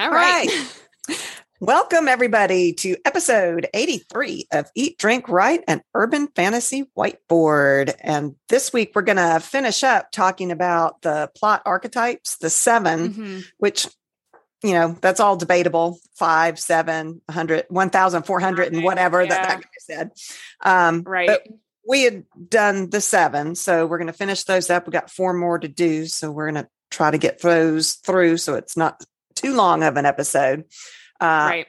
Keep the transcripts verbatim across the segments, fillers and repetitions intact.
All right. right. Welcome, everybody, to episode eighty-three of Eat, Drink, Write, an Urban Fantasy Whiteboard. And this week, we're going to finish up talking about the plot archetypes, the seven, mm-hmm. which, you know, that's all debatable. Five, seven, one hundred, one thousand four hundred, and whatever yeah. that, that guy said. Um, right. But we had done the seven, so we're going to finish those up. We got four more to do, so we're going to try to get those through so it's not too long of an episode. Uh, right.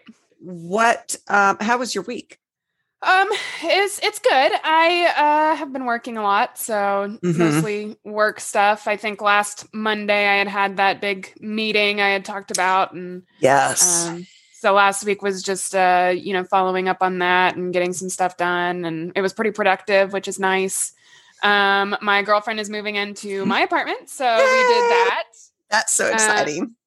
What, um, how was your week? Um, it's, it's good. I, uh, have been working a lot. So mm-hmm. mostly work stuff. I think last Monday I had had that big meeting I had talked about. And yes. Um, so last week was just, uh, you know, following up on that and getting some stuff done. And it was pretty productive, which is nice. Um, my girlfriend is moving into my apartment. So Yay! we did that. That's so exciting. Uh,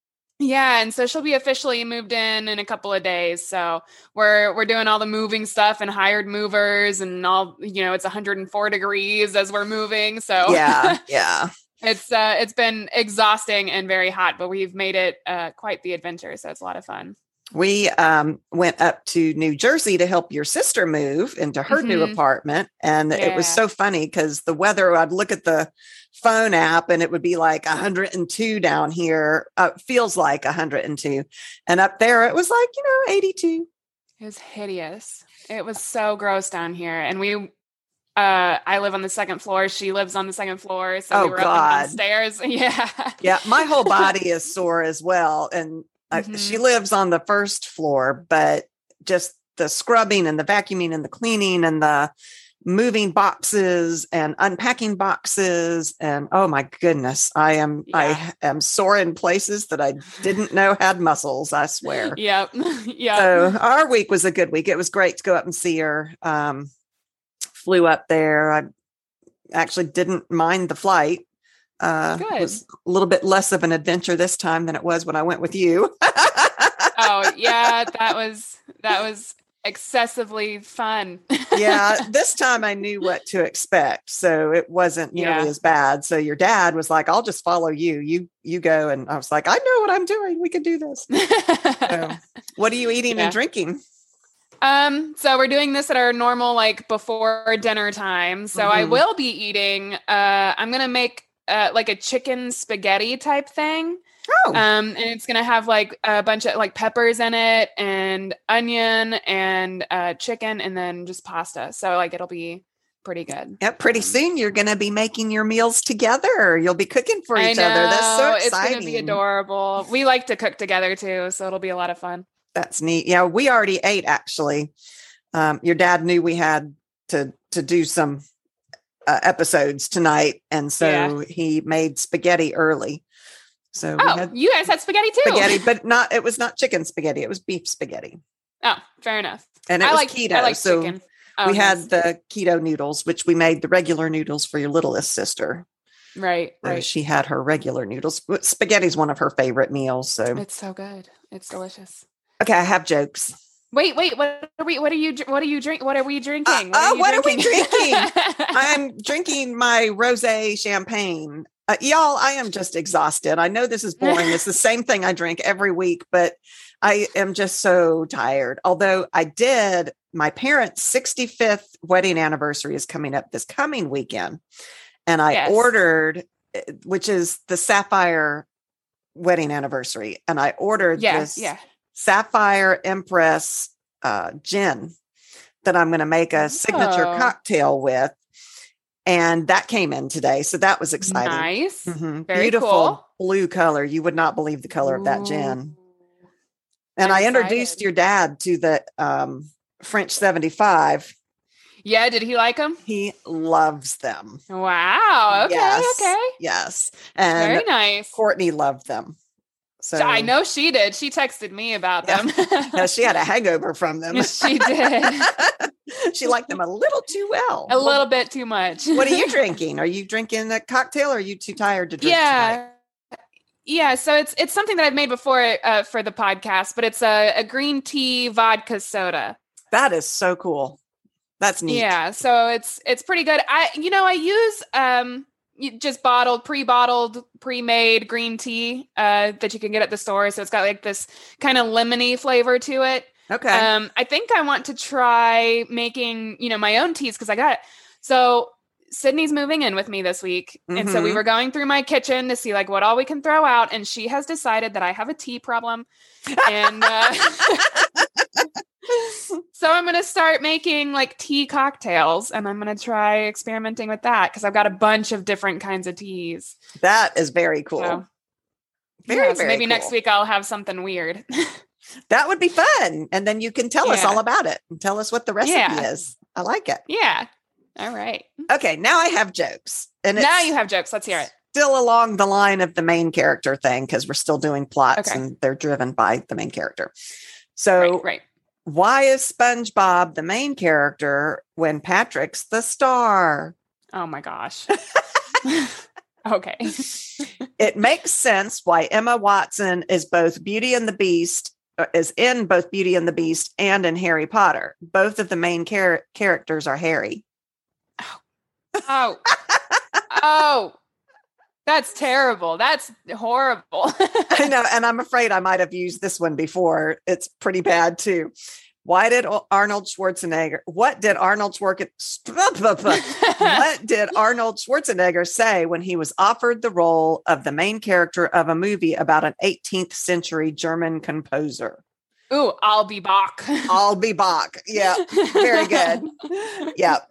Yeah, and so she'll be officially moved in in a couple of days. So we're we're doing all the moving stuff and hired movers and all. You know, it's one hundred four degrees as we're moving. So yeah, yeah, it's uh, it's been exhausting and very hot, but we've made it uh, quite the adventure. So it's a lot of fun. We um, went up to New Jersey to help your sister move into her mm-hmm. new apartment, and yeah. it was so funny because the weather. I'd look at the phone app and it would be like one hundred two down here. Uh, feels like one hundred two, and up there it was like you know eighty-two. It was hideous. It was so gross down here, and we. Uh, I live on the second floor. She lives on the second floor, so oh, we were God. up and downstairs. Yeah, yeah. My whole body is sore as well, and. Mm-hmm. Uh, she lives on the first floor, but just the scrubbing and the vacuuming and the cleaning and the moving boxes and unpacking boxes. And oh my goodness, I am, yeah. I am sore in places that I didn't know had muscles, I swear. Yep. Yeah. So our week was a good week. It was great to go up and see her. Um, flew up there. I actually didn't mind the flight. Uh, it was a little bit less of an adventure this time than it was when I went with you. Oh yeah, that was that was excessively fun. Yeah, this time I knew what to expect, so it wasn't nearly yeah. as bad. So your dad was like, "I'll just follow you. You you go," and I was like, "I know what I'm doing. We can do this." So, what are you eating yeah. and drinking? Um, so we're doing this at our normal like before dinner time. So mm-hmm. I will be eating. Uh, I'm gonna make. Uh, like a chicken spaghetti type thing. Oh. Um, and it's going to have like a bunch of like peppers in it and onion and uh, chicken and then just pasta. So like it'll be pretty good. Yeah, pretty um, soon you're going to be making your meals together. You'll be cooking for each I know, other. That's so exciting. It's going to be adorable. We like to cook together too. So it'll be a lot of fun. That's neat. Yeah, we already ate actually. Um, your dad knew we had to to do some Uh, episodes tonight, and so yeah. he made spaghetti early. So oh, we had you guys had spaghetti too. Spaghetti, but not. It was not chicken spaghetti. It was beef spaghetti. Oh, fair enough. And it I was like keto. I like so chicken. Oh, we nice. had the keto noodles, which we made the regular noodles for your littlest sister. Right, so right. She had her regular noodles. Spaghetti is one of her favorite meals. So it's so good. It's delicious. Okay, I have jokes. Wait, wait, what are we, what are you, what are you drink? What are we drinking? What, uh, are, you what drinking? are we drinking? I'm drinking my rosé champagne. Uh, y'all, I am just exhausted. I know this is boring. It's the same thing I drink every week, but I am just so tired. Although I did, my parents' sixty-fifth wedding anniversary is coming up this coming weekend. And I yes. ordered, which is the Sapphire wedding anniversary. And I ordered yeah, this. Yeah. Sapphire Empress uh, gin that I'm going to make a signature oh. cocktail with. And that came in today. So that was exciting. Nice. Mm-hmm. Very Beautiful cool. blue color. You would not believe the color Ooh. of that gin. And I'm I introduced excited. your dad to the um, French seventy-five. Yeah. Did he like them? He loves them. Wow. Okay. Yes. Okay. Yes. And very nice. Courtney loved them. So I know she did. She texted me about yeah. them. No, she had a hangover from them. She did. She liked them a little too well. A little bit too much. What are you drinking? Are you drinking a cocktail or are you too tired to drink yeah. tonight? Yeah, so it's it's something that I've made before uh, for the podcast, but it's a, a green tea vodka soda. That is so cool. That's neat. Yeah, so it's it's pretty good. I you know I use um just bottled, pre-bottled, pre-made green tea uh, that you can get at the store. So it's got like this kind of lemony flavor to it. Okay. Um, I think I want to try making, you know, my own teas because I got, so Sydney's moving in with me this week. Mm-hmm. And so we were going through my kitchen to see like what all we can throw out. And she has decided that I have a tea problem. And uh, so I'm going to start making like tea cocktails and I'm going to try experimenting with that because I've got a bunch of different kinds of teas. That is very cool. So, very, yeah, so very maybe cool. next week I'll have something weird. That would be fun. And then you can tell yeah. us all about it and tell us what the recipe yeah. is. I like it. Yeah. All right. Okay. Now I have jokes. And now you have jokes. Let's hear it. Still along the line of the main character thing because we're still doing plots okay. and they're driven by the main character. So right, right. why is SpongeBob the main character when Patrick's the star? Oh my gosh. Okay. It makes sense why Emma Watson is both Beauty and the Beast, is in both Beauty and the Beast and in Harry Potter. Both of the main char- characters are Harry. Oh. Oh. Oh. That's terrible. That's horrible. I know. And I'm afraid I might have used this one before. It's pretty bad too. Why did Arnold Schwarzenegger, what did Arnold Schwarzenegger, what did Arnold Schwarzenegger say when he was offered the role of the main character of a movie about an eighteenth century German composer? Ooh, I'll be Bach. I'll be Bach. Yeah. Very good. Yeah.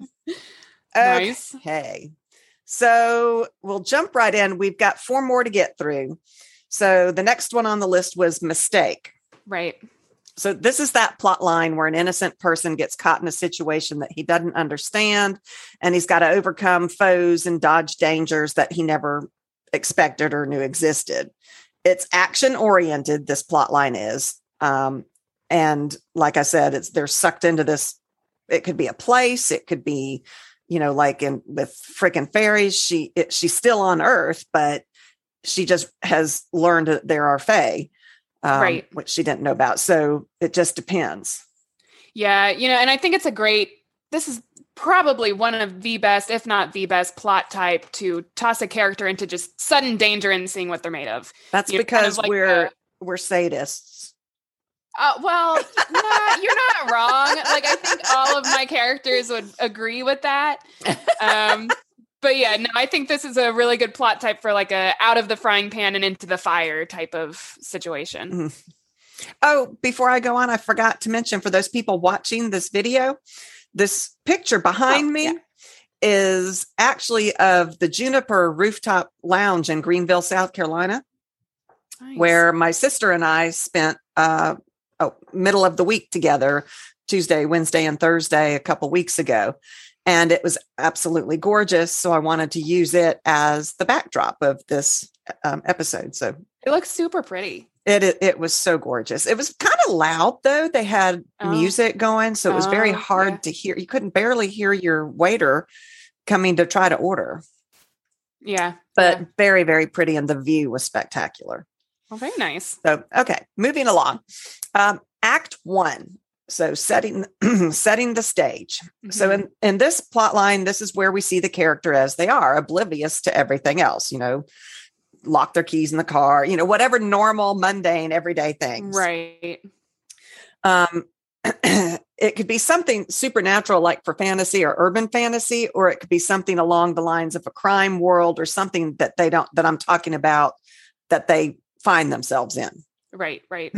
Nice. Okay. So we'll jump right in. We've got four more to get through. So the next one on the list was mistake. Right. So this is that plot line where an innocent person gets caught in a situation that he doesn't understand, and he's got to overcome foes and dodge dangers that he never expected or knew existed. It's action oriented. This plot line is. Um, and like I said, it's they're sucked into this. It could be a place. It could be, you know, like in with frickin' fairies, she it, she's still on Earth, but she just has learned that there are fae. Um, right. Which she didn't know about. So it just depends. Yeah. You know, and I think it's a great, this is probably one of the best, if not the best plot type to toss a character into just sudden danger and seeing what they're made of. That's you know, because kind of like we're, the, we're sadists. Uh, well, nah, you're not wrong. Like, I think all of my characters would agree with that. Um, But yeah, no, I think this is a really good plot type for like a out of the frying pan and into the fire type of situation. Mm-hmm. Oh, before I go on, I forgot to mention for those people watching this video, this picture behind oh, me yeah. is actually of the Juniper Rooftop Lounge in Greenville, South Carolina, nice. Where my sister and I spent uh, oh, middle of the week together, Tuesday, Wednesday, and Thursday a couple weeks ago. And it was absolutely gorgeous. So I wanted to use it as the backdrop of this um, episode. So it looks super pretty. It, it it was so gorgeous. It was kind of loud, though. They had oh. music going. So it was very oh, hard yeah. to hear. You couldn't barely hear your waiter coming to try to order. Yeah. But yeah. very, very pretty. And the view was spectacular. Well, very nice. So, okay. Moving along. Um, act one. So setting setting the stage. Mm-hmm. So in, in this plot line, this is where we see the character as they are, oblivious to everything else, you know, lock their keys in the car, you know, whatever normal, mundane, everyday things. Right. Um, it could be something supernatural, like for fantasy or urban fantasy, or it could be something along the lines of a crime world or something that they don't, that I'm talking about, that they find themselves in. Right, right.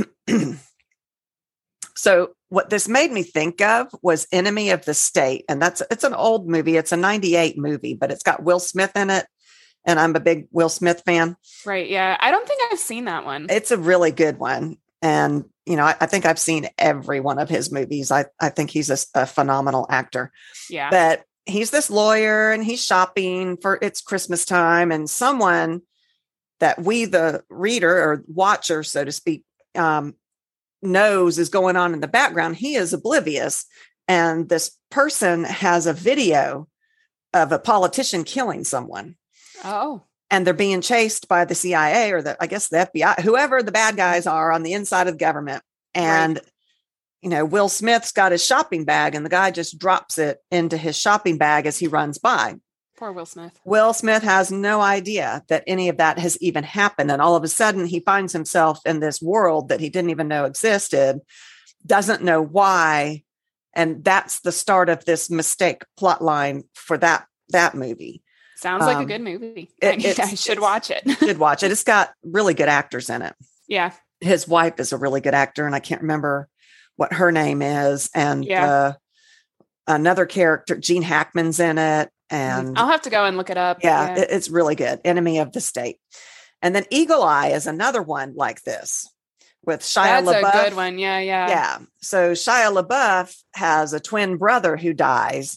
So what this made me think of was Enemy of the State. And that's, it's an old movie. It's a ninety-eight movie, but it's got Will Smith in it. And I'm a big Will Smith fan. Right. Yeah. I don't think I've seen that one. It's a really good one. And, you know, I, I think I've seen every one of his movies. I, I think he's a, a phenomenal actor. Yeah. But he's this lawyer and he's shopping for it's Christmas time. And someone that we, the reader or watcher, so to speak, um, knows is going on in the background, he is oblivious. And this person has a video of a politician killing someone. Oh. And they're being chased by the C I A or the, I guess the F B I, whoever the bad guys are on the inside of the government. And, right. you know, Will Smith's got his shopping bag and the guy just drops it into his shopping bag as he runs by. Poor Will Smith. Will Smith has no idea that any of that has even happened. And all of a sudden he finds himself in this world that he didn't even know existed, doesn't know why. And that's the start of this mistake plot line for that, that movie. Sounds like Um, a good movie. it- I, I should watch it. Should watch it. It's got really good actors in it. Yeah. His wife is a really good actor, and I can't remember what her name is. And Yeah. uh, another character, Gene Hackman's in it. And I'll have to go and look it up. yeah, It, it's really good. Enemy of the State. And then Eagle Eye is another one like this with Shia That's LaBeouf. a good one. Yeah, yeah. Yeah. So Shia LaBeouf has a twin brother who dies.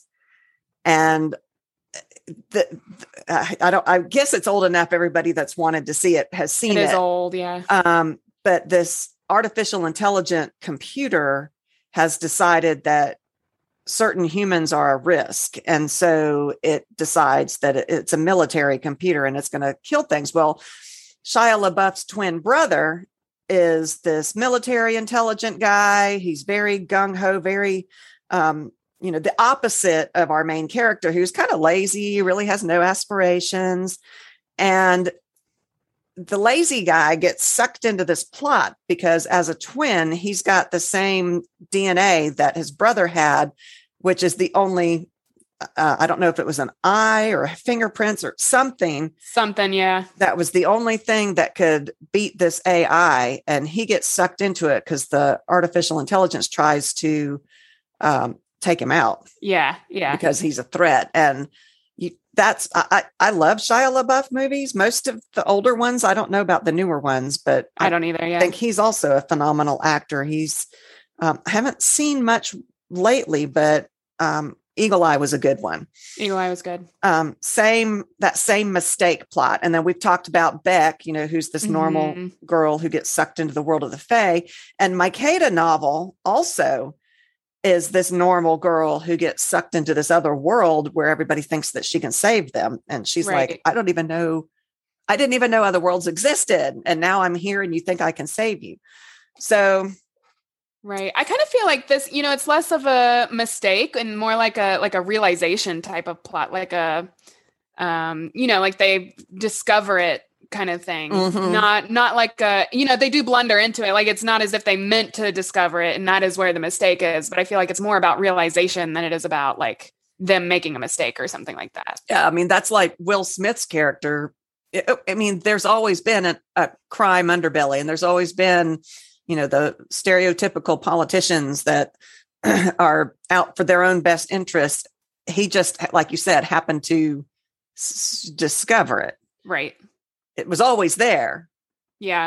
And the, uh, I don't, I guess it's old enough. Everybody that's wanted to see it has seen It it. is old, yeah. Um, but this artificial intelligent computer has decided that certain humans are a risk. And so it decides that it- it's a military computer and it's going to kill things. Well, Shia LaBeouf's twin brother is this military intelligent guy. He's very gung-ho, very, um, you know, the opposite of our main character, who's kind of lazy, really has no aspirations. And the lazy guy gets sucked into this plot because as a twin, he's got the same D N A that his brother had, which is the only, uh, I don't know if it was an eye or fingerprints or something. Something, yeah. That was the only thing that could beat this A I. And he gets sucked into it because the artificial intelligence tries to um, take him out Yeah, yeah. because he's a threat. And you, that's, I, I I love Shia LaBeouf movies. Most of the older ones, I don't know about the newer ones, but I don't either, yeah. I think he's also a phenomenal actor. He's, um, I haven't seen much lately, but um, Eagle Eye was a good one. Eagle Eye was good. Um, same, that same mistake plot. And then we've talked about Beck, you know, who's this normal Mhm. girl who gets sucked into the world of the Fae. And my Maqueda novel also is this normal girl who gets sucked into this other world where everybody thinks that she can save them. And she's Right. like, I don't even know. I didn't even know other worlds existed. And now I'm here and you think I can save you. So Right. I kind of feel like this, you know, it's less of a mistake and more like a like a realization type of plot, like a um, you know, like they discover it kind of thing. Mhm. Not not like a, you know, they do blunder into it. Like it's not as if they meant to discover it and that is where the mistake is, but I feel like it's more about realization than it is about like them making a mistake or something like that. yeah, I mean, that's like Will Smith's character. I I mean, there's always been a, a crime underbelly and there's always been, you know, the stereotypical politicians that are out for their own best interest. He just, like you said, happened to s- discover it. Right. It was always there. Yeah.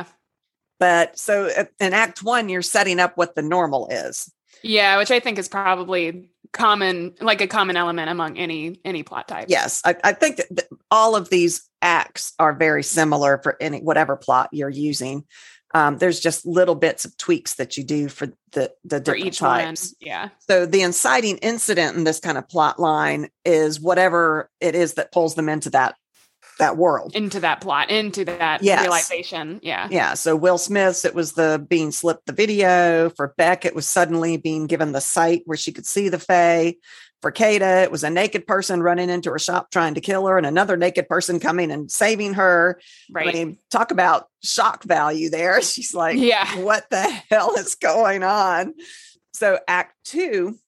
But so uh, in act one, you're setting up what the normal is. Yeah, which I think is probably common, like a common element among any any plot type. Yes, I, I think that th- all of these acts are very similar for any whatever plot you're using. Um, there's just little bits of tweaks that you do for the the For different each types. one. Yeah. So the inciting incident in this kind of plot line is whatever it is that pulls them into that that world. Into that plot, into that Yes. realization. Yeah. Yeah. So Will Smith's, it was the being slipped the video. For Beck, it was suddenly being given the sight where she could see the Fae. For Maqueda, it was a naked person running into her shop trying to kill her and another naked person coming and saving her. Right. I mean, talk about shock value there. She's like, Yeah. what the hell is going on? So act two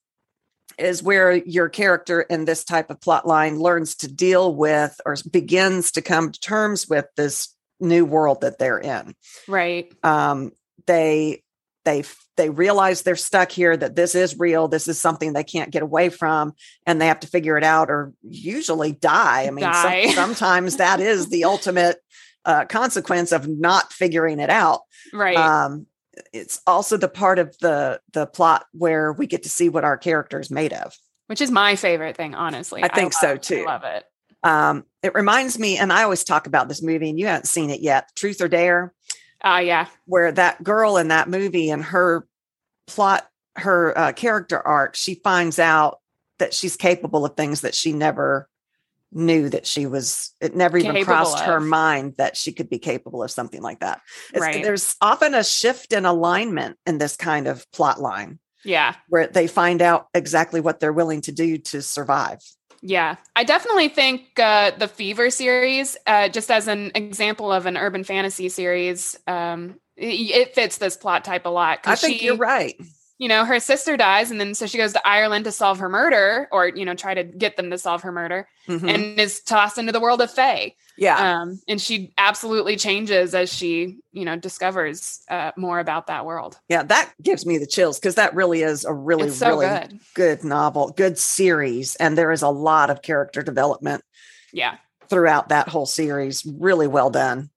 is where your character in this type of plot line learns to deal with or begins to come to terms with this new world that they're in. Right. Um, they they they realize they're stuck here, that this is real, this is something they can't get away from, and they have to figure it out or usually die. I mean, Die. some, sometimes that is the ultimate uh, consequence of not figuring it out. Right. Um, it's also the part of the the plot where we get to see what our character is made of. Which is my favorite thing, honestly. I think so, love- too. I love it. Um, it reminds me, and I always talk about this movie, and you haven't seen it yet, Truth or Dare, Uh, yeah. where that girl in that movie and her plot, her uh, character arc, she finds out that she's capable of things that she never knew that she was, it never even Capable crossed her of. mind that she could be capable of something like that. It's, Right. There's often a shift in alignment in this kind of plot line Yeah. where they find out exactly what they're willing to do to survive. Yeah, I definitely think uh, the Fever series, uh, just as an example of an urban fantasy series, um, it, it fits this plot type a lot. I think she, you're right. You know, her sister dies, and then so she goes to Ireland to solve her murder, or you know, try to get them to solve her murder, mm-hmm. and is tossed into the world of Fae. Yeah, um, and she absolutely changes as she, you know, discovers uh, more about that world. Yeah, that gives me the chills because that really is a really, so really good. good novel, good series, and there is a lot of character development. Yeah, throughout that whole series, really well done.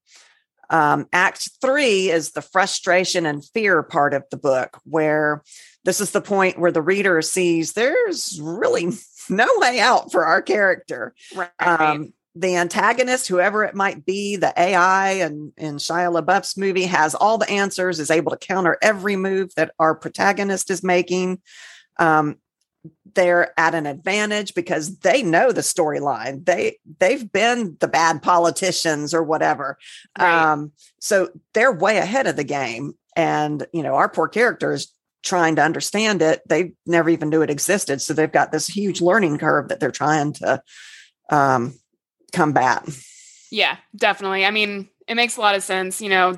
Um, Act three is the frustration and fear part of the book, where this is the point where the reader sees there's really no way out for our character. Right. Um, the antagonist, whoever it might be, the A I and in Shia LaBeouf's movie has all the answers, is able to counter every move that our protagonist is making. Um, they're at an advantage because they know the storyline. They they've been the bad politicians or whatever. Right. Um, so they're way ahead of the game. And, you know, our poor characters trying to understand it. They never even knew it existed. So they've got this huge learning curve that they're trying to um, combat. Yeah, definitely. I mean, it makes a lot of sense. You know,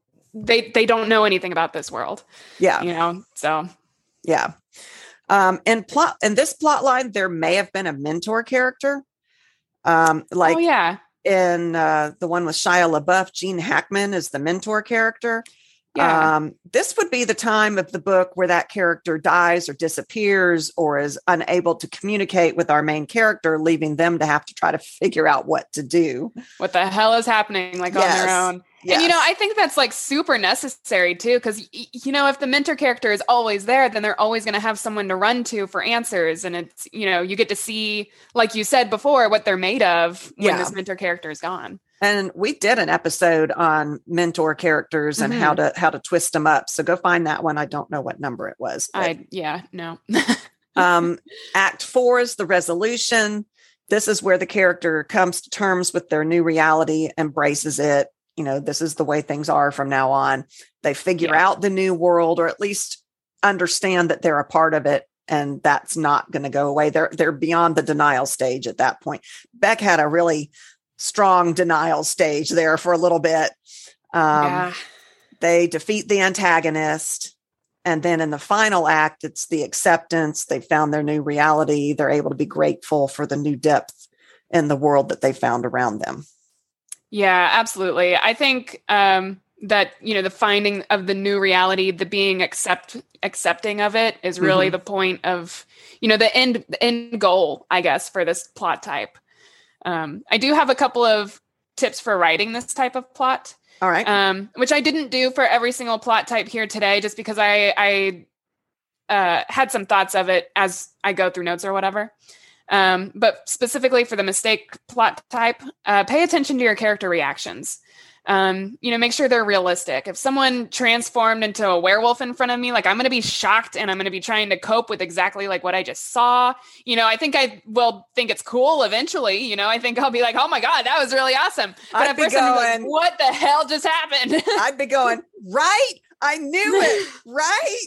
they, they don't know anything about this world. Yeah. You know, so. Yeah. Um, and plot in this plot line, there may have been a mentor character. Um, like oh, yeah. in uh, the one with Shia LaBeouf, Gene Hackman is the mentor character. Yeah. Um, this would be the time of the book where that character dies or disappears or is unable to communicate with our main character, leaving them to have to try to figure out what to do. What the hell is happening, like yes. on their own. Yes. And, you know, I think that's like super necessary too, because, you know, if the mentor character is always there, then they're always going to have someone to run to for answers. And it's, you know, you get to see, like you said before, what they're made of when yeah. this mentor character is gone. And we did an episode on mentor characters and mm-hmm. how to how to twist them up. So go find that one. I don't know what number it was. But, I yeah, no. um, Act four is the resolution. This is where the character comes to terms with their new reality, embraces it. You know, this is the way things are from now on. They figure yeah. out the new world, or at least understand that they're a part of it. And that's not going to go away. They're they're beyond the denial stage at that point. Beck had a really strong denial stage there for a little bit. Um, yeah. They defeat the antagonist. And then in the final act, it's the acceptance. They found their new reality. They're able to be grateful for the new depth in the world that they found around them. Yeah, absolutely. I think um, that, you know, the finding of the new reality, the being accept accepting of it is really mm-hmm. the point of, you know, the end, the end goal, I guess, for this plot type. Um, I do have a couple of tips for writing this type of plot. All right. Um, which I didn't do for every single plot type here today, just because I, I uh, had some thoughts of it as I go through notes or whatever. Um, but specifically for the mistake plot type, uh, pay attention to your character reactions. Um, you know, make sure they're realistic. If someone transformed into a werewolf in front of me, like I'm going to be shocked and I'm going to be trying to cope with exactly like what I just saw. You know, I think I will think it's cool eventually. You know, I think I'll be like, oh my God, that was really awesome. But I'd at be first going, I'm like, what the hell just happened? I'd be going, right? I knew it, right?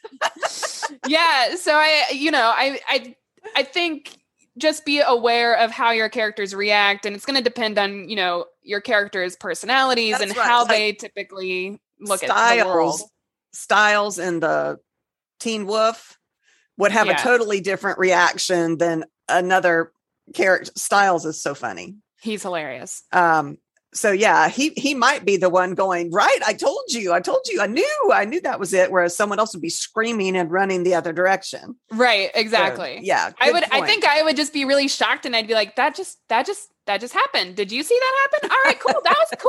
Yeah. So I, you know, I, I, I think just be aware of how your characters react, and it's going to depend on, you know, your characters' personalities That's and right. how like they typically look styles, at the world. Styles in the Teen Wolf would have yeah. a totally different reaction than another character. Styles is so funny. He's hilarious. Um, so yeah, he he might be the one going, right, I told you, I told you, I knew, I knew that was it. Whereas someone else would be screaming and running the other direction. Right, exactly. So, yeah. I would point. I think I would just be really shocked, and I'd be like, that just that just that just happened. Did you see that happen? All right, cool.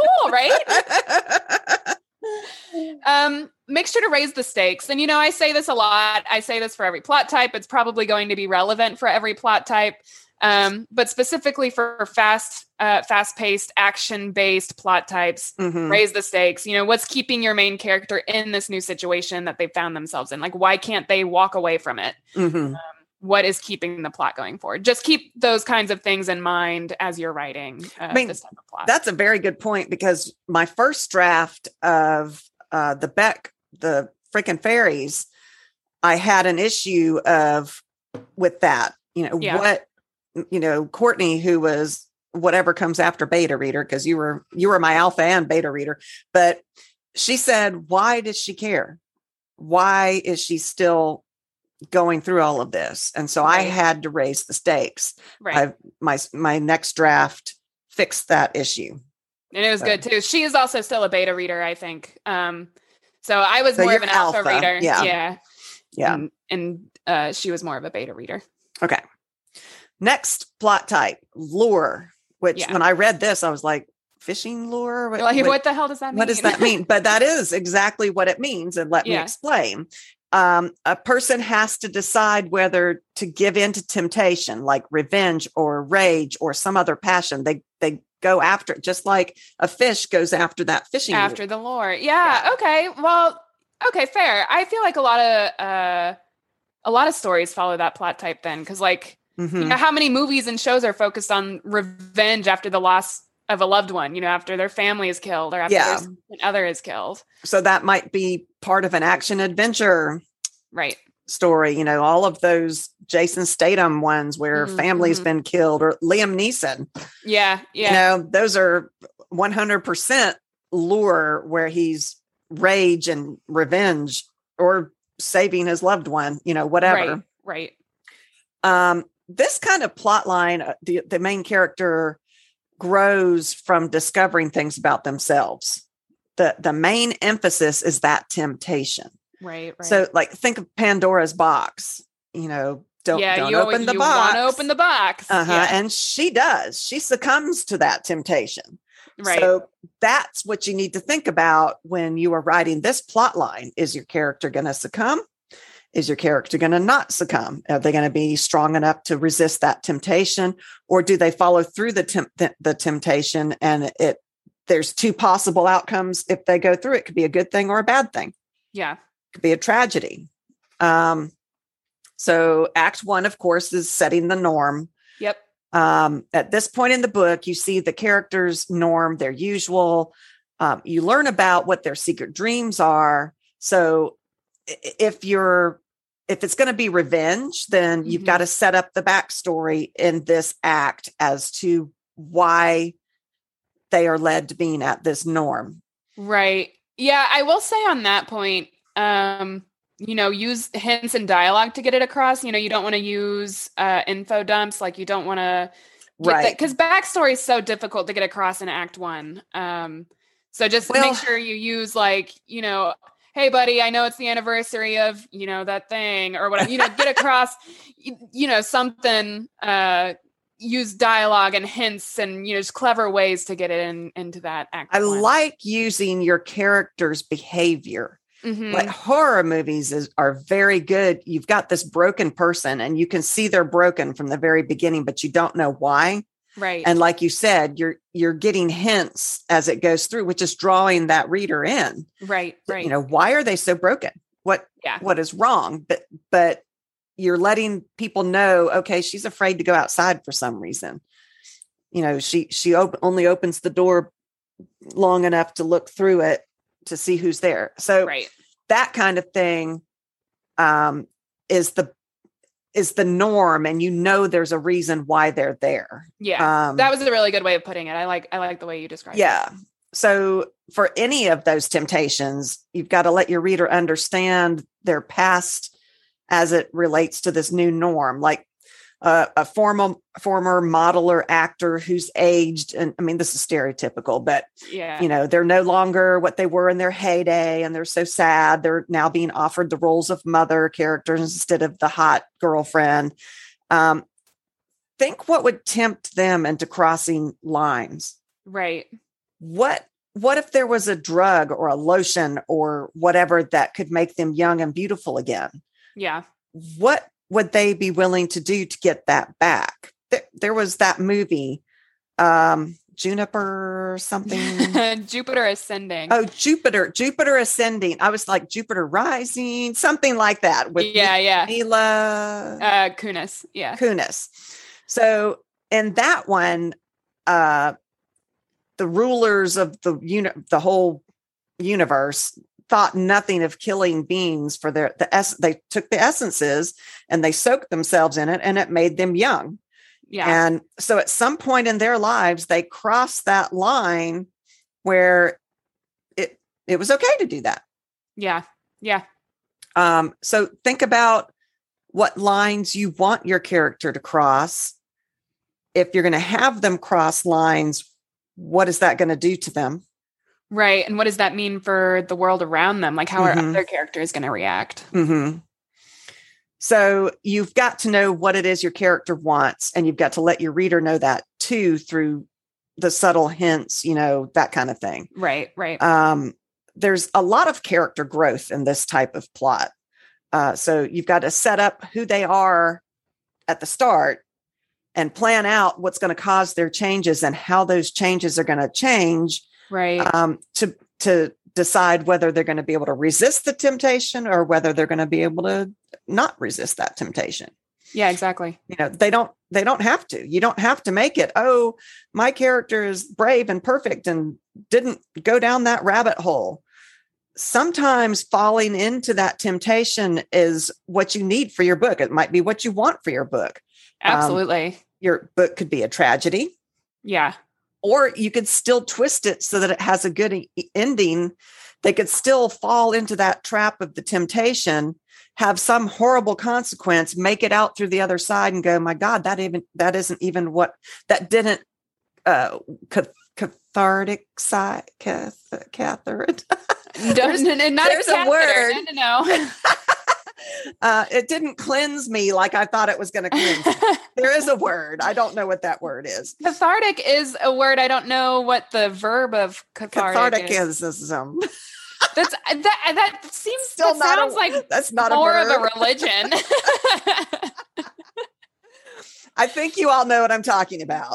That was cool, right? um, make sure to raise the stakes. And you know, I say this a lot. I say this for every plot type. It's probably going to be relevant for every plot type. Um, but specifically for fast, uh, fast-paced, action-based plot types, mm-hmm. raise the stakes. You know, what's keeping your main character in this new situation that they found themselves in? Like, why can't they walk away from it? Mm-hmm. Um, what is keeping the plot going forward? Just keep those kinds of things in mind as you're writing uh, I mean, this type of plot. That's a very good point, because my first draft of uh, the Beck, the freaking fairies, I had an issue of with that. You know, yeah. what you know, Courtney, who was whatever comes after beta reader, because you were you were my alpha and beta reader, but she said, why does she care? Why is she still going through all of this? And so right. I had to raise the stakes. Right. I, my my next draft fixed that issue. And it was so. good too. She is also still a beta reader, I think. Um, so I was so more of an alpha, alpha reader. Yeah. Yeah. Yeah. And, and uh, she was more of a beta reader. Okay. Next plot type, lure, which yeah. when I read this, I was like, fishing lure? What, like, what the hell does that mean? What does that mean? But that is exactly what it means. And let yeah. me explain. Um, a person has to decide whether to give in to temptation, like revenge or rage or some other passion. They they go after it, just like a fish goes after that fishing after lure. the lure. Yeah, yeah. Okay. Well, okay, fair. I feel like a lot of uh, a lot of stories follow that plot type then, because like mm-hmm. you know how many movies and shows are focused on revenge after the loss of a loved one, you know, after their family is killed or after yeah. their other is killed. So that might be part of an action adventure right story, you know, all of those Jason Statham ones where mm-hmm. family's been killed, or Liam Neeson. Yeah, yeah. You know, those are one hundred percent lure where he's rage and revenge or saving his loved one, you know, whatever. Right, right. Um, this kind of plot line, the, the main character grows from discovering things about themselves. The the main emphasis is that temptation. Right, right. So like think of Pandora's box, you know, don't, yeah, don't you, open the you box. Want to open the box. Uh-huh. Yeah. And she does. She succumbs to that temptation. Right. So that's what you need to think about when you are writing this plot line. Is your character going to succumb? Is your character going to not succumb? Are they going to be strong enough to resist that temptation? Or do they follow through the temp- the temptation and it there's two possible outcomes if they go through it? It could be a good thing or a bad thing. Yeah. It could be a tragedy. Um, so act one, of course, is setting the norm. Yep. Um, at this point in the book, you see the characters' norm, their usual. Um, you learn about what their secret dreams are. So if you're if it's going to be revenge, then you've mm-hmm. got to set up the backstory in this act as to why they are led to being at this norm. Right. Yeah, I will say on that point, um, you know, use hints and dialogue to get it across. You know, you don't want to use uh, info dumps. Like you don't want to, right? Because backstory is so difficult to get across in Act One. Um, so just well, make sure you use like, you know, hey, buddy, I know it's the anniversary of, you know, that thing or whatever, you know, get across, you, you know, something, uh, use dialogue and hints and, you know, just clever ways to get it in into that act. I one. like using your character's behavior. Mm-hmm. Like horror movies is, are very good. You've got this broken person and you can see they're broken from the very beginning, but you don't know why. Right. And like you said, you're you're getting hints as it goes through, which is drawing that reader in. Right. Right. You know, why are they so broken? What yeah. what is wrong? But but you're letting people know, okay, she's afraid to go outside for some reason. You know, she she op- only opens the door long enough to look through it to see who's there. So right. that kind of thing um, is the is the norm, and you know there's a reason why they're there. Yeah, um, that was a really good way of putting it. I like I like the way you described yeah. it. Yeah. So for any of those temptations, you've got to let your reader understand their past as it relates to this new norm. Like uh, a former former model or actor who's aged, and I mean this is stereotypical, but yeah, you know they're no longer what they were in their heyday, and they're so sad. They're now being offered the roles of mother characters instead of the hot girlfriend. Um, think what would tempt them into crossing lines. Right. What what if there was a drug or a lotion or whatever that could make them young and beautiful again? Yeah. What would they be willing to do to get that back? There, there was that movie, um, Juniper or something. Jupiter Ascending. Oh, Jupiter, Jupiter Ascending. I was like Jupiter Rising, something like that. With yeah, yeah. Mila uh, Kunis. Yeah. Kunis. So in that one, uh, the rulers of the uni- the whole universe thought nothing of killing beings for their the es- they took the essences and they soaked themselves in it and it made them young. Yeah. And so at some point in their lives, they cross that line where it it was okay to do that. Yeah. Yeah. Um, so think about what lines you want your character to cross. If you're going to have them cross lines, what is that going to do to them? Right. And what does that mean for the world around them? Like, how mm-hmm. are other characters going to react? Mm-hmm. So you've got to know what it is your character wants, and you've got to let your reader know that too through the subtle hints, you know, that kind of thing. Right, right. Um, there's a lot of character growth in this type of plot. Uh, so you've got to set up who they are at the start and plan out what's going to cause their changes and how those changes are going to change. Right. Um, to to decide whether they're going to be able to resist the temptation or whether they're going to be able to not resist that temptation. Yeah, exactly. You know, they don't, they don't have to, you don't have to make it, oh, my character is brave and perfect and didn't go down that rabbit hole. Sometimes falling into that temptation is what you need for your book. It might be what you want for your book. Absolutely. Um, your book could be a tragedy. Yeah. Or you could still twist it so that it has a good e- ending. They could still fall into that trap of the temptation, have some horrible consequence, make it out through the other side and go, my God, that even, that isn't even what, that didn't, uh, cath- cathartic side, cath- Catherine. there's, no, no, not there's a, a word. No, no, no. Uh, it didn't cleanse me like I thought it was going to cleanse me. There is a word. I don't know what that word is. Cathartic is a word. I don't know what the verb of cathartic, cathartic is. is. is um, that's that. That seems still that not sounds a, like that's not more a of a religion. I think you all know what I'm talking about.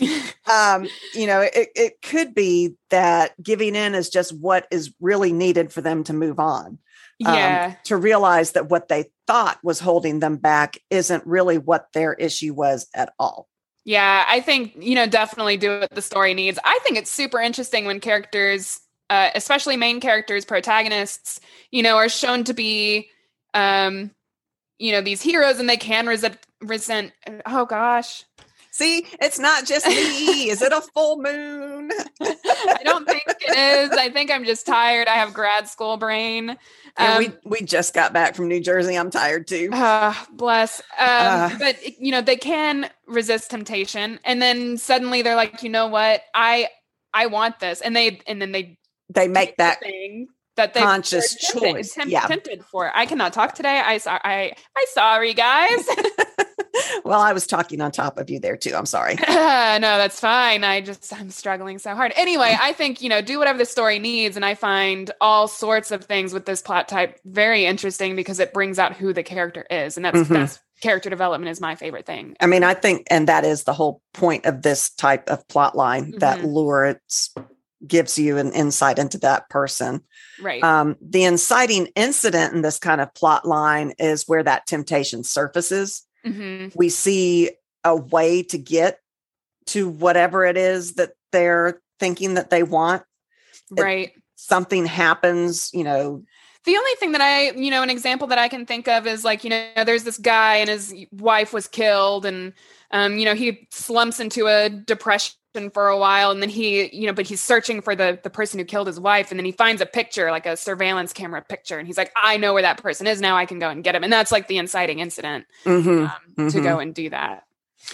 Um, you know, it, it could be that giving in is just what is really needed for them to move on. Yeah. Um, to realize that what they thought was holding them back isn't really what their issue was at all. Yeah, I think, you know, definitely do what the story needs. I think it's super interesting when characters, uh, especially main characters, protagonists, you know, are shown to be, um, you know, these heroes and they can resent, resent, oh gosh. See, it's not just me. Is it a full moon? I don't think it is. I think I'm just tired. I have grad school brain. Yeah, um, we, we just got back from New Jersey. I'm tired too. Uh, bless. Um, Uh. but, you know, they can resist temptation. And then suddenly they're like, you know what? I I want this. And they and then they They make that thing that they conscious tempted, choice. temp- Yeah. tempted for. I cannot talk today. I saw. I. I sorry, guys. Well, I was talking on top of you there too. I'm sorry. Uh, no, that's fine. I just I'm struggling so hard. Anyway, I think you know do whatever the story needs, and I find all sorts of things with this plot type very interesting because it brings out who the character is, and that's Mhm. that's character development is my favorite thing. I mean, I think, and that is the whole point of this type of plot line, that Mhm. lure. It gives you an insight into that person. Right. Um, the inciting incident in this kind of plot line is where that temptation surfaces. hmm We see a way to get to whatever it is that they're thinking that they want. It- Right. something happens, you know. The only thing that I, you know, an example that I can think of is like, you know, there's this guy and his wife was killed and, um, you know, he slumps into a depression for a while and then he, you know, but he's searching for the the person who killed his wife and then he finds a picture, like a surveillance camera picture. And he's like, I know where that person is now. I can go and get him. And that's like the inciting incident Mhm, um, to mhm. go and do that.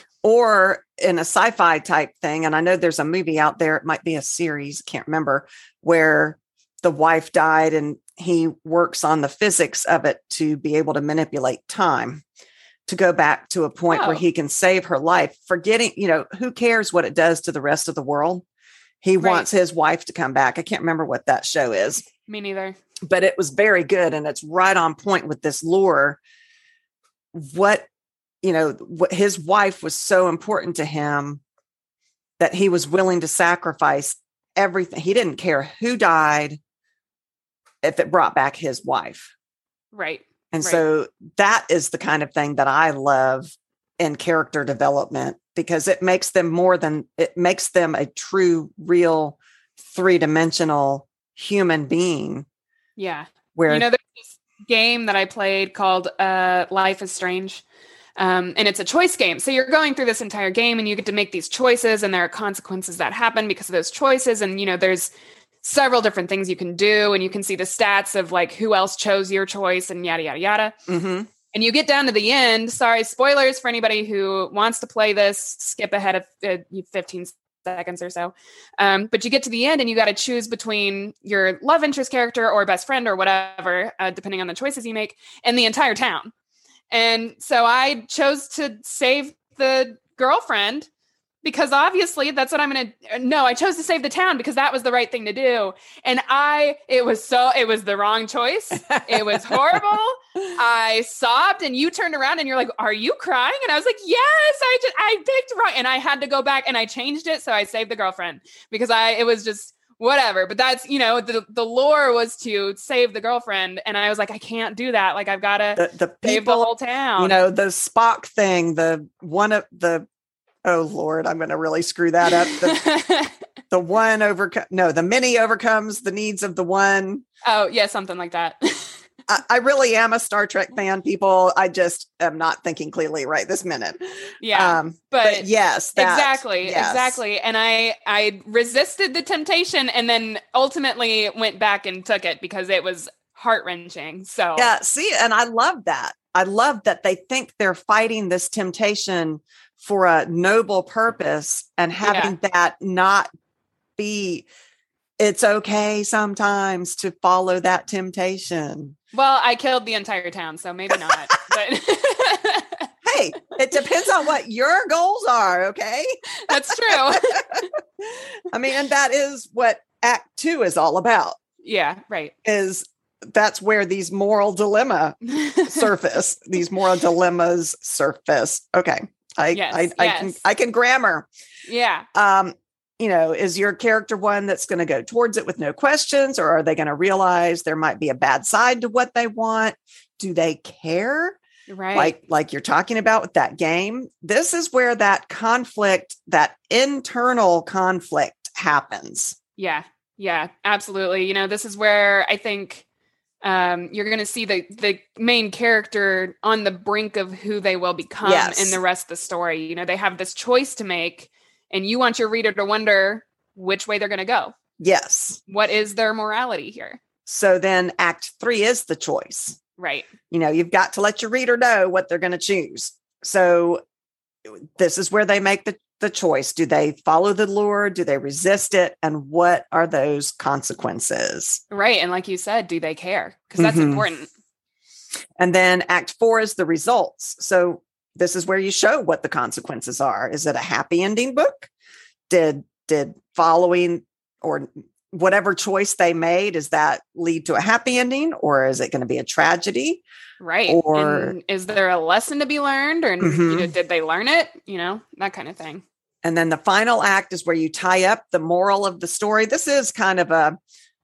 Or in a sci-fi type thing, and I know there's a movie out there, it might be a series, can't remember, where the wife died and he works on the physics of it to be able to manipulate time to go back to a point Oh. where he can save her life, forgetting, you know, who cares what it does to the rest of the world? He Right. wants his wife to come back. I can't remember what that show is, Me neither. but it was very good. And it's right on point with this lure. What, you know, what his wife was so important to him that he was willing to sacrifice everything. He didn't care who died if it brought back his wife. Right. And Right. so that is the kind of thing that I love in character development, because it makes them more than, it makes them a true, real, three-dimensional human being. Yeah. Where You know, there's this game that I played called uh, Life is Strange. Um, and it's a choice game. So you're going through this entire game and you get to make these choices, and there are consequences that happen because of those choices. And, you know, there's several different things you can do, and you can see the stats of like who else chose your choice and yada, yada, yada. Mm-hmm. And you get down to the end. Sorry, spoilers for anybody who wants to play this. Skip ahead of uh, fifteen seconds or so. Um, but you get to the end and you got to choose between your love interest character or best friend or whatever, uh, depending on the choices you make, and the entire town. And so I chose to save the girlfriend because obviously that's what I'm going to, no, I chose to save the town because that was the right thing to do. And I, it was so, it was the wrong choice. It was horrible. I sobbed and you turned around and you're like, are you crying? And I was like, yes, I just, I picked wrong. And I had to go back and I changed it. So I saved the girlfriend because I, it was just whatever. But that's, you know, the, the lore was to save the girlfriend. And I was like, I can't do that. Like I've got to the, the save people, the whole town. You know, the Spock thing, the one of the, oh Lord, I'm going to really screw that up. The, the one overcome, no, the many overcomes the needs of the one. Oh yeah. Something like that. I, I really am a Star Trek fan, people. I just am not thinking clearly right this minute. Yeah. Um, but, but yes, that, exactly. yes. Exactly. And I, I resisted the temptation and then ultimately went back and took it because it was heart wrenching. So yeah, see, and I love that. I love that they think they're fighting this temptation for a noble purpose and having yeah. that not be, it's okay sometimes to follow that temptation. Well, I killed the entire town, so maybe not. But hey, it depends on what your goals are, okay? That's true. I mean, and that is what Act Two is all about. Yeah, right. Is that's where these moral dilemma surface. These moral dilemmas surface. Okay. I, yes, I, I yes. can, I can grammar. Yeah. Um, you know, is your character one that's going to go towards it with no questions, or are they going to realize there might be a bad side to what they want? Do they care? Right. Like, like you're talking about with that game. This is where that conflict, that internal conflict happens. Yeah. Yeah, absolutely. You know, this is where I think um, you're going to see the, the main character on the brink of who they will become yes. in the rest of the story. You know, they have this choice to make, and you want your reader to wonder which way they're going to go. Yes. What is their morality here? So then Act Three is the choice. Right. You know, you've got to let your reader know what they're going to choose. So this is where they make the, the choice. Do they follow the lure? Do they resist it? And what are those consequences? Right. And like you said, do they care? Because that's mm-hmm. important. And then Act Four is the results. So this is where you show what the consequences are. Is it a happy ending book? Did did following or whatever choice they made, does that lead to a happy ending, or is it going to be a tragedy? Right. Or and is there a lesson to be learned, or mm-hmm. you know, did they learn it? You know, that kind of thing. And then the final act is where you tie up the moral of the story. This is kind of a